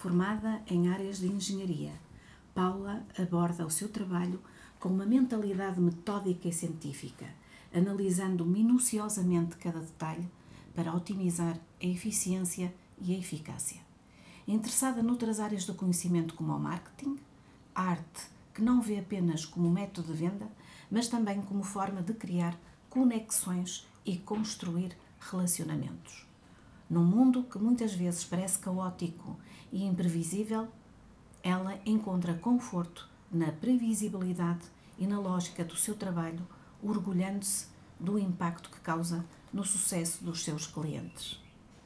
Formada em áreas de engenharia, Paula aborda o seu trabalho com uma mentalidade metódica e científica, analisando minuciosamente cada detalhe para otimizar a eficiência e a eficácia. Interessada noutras áreas do conhecimento como o marketing, a arte que não vê apenas como método de venda, mas também como forma de criar conexões e construir relacionamentos. Num mundo que muitas vezes parece caótico e imprevisível, ela encontra conforto na previsibilidade e na lógica do seu trabalho, orgulhando-se do impacto que causa no sucesso dos seus clientes.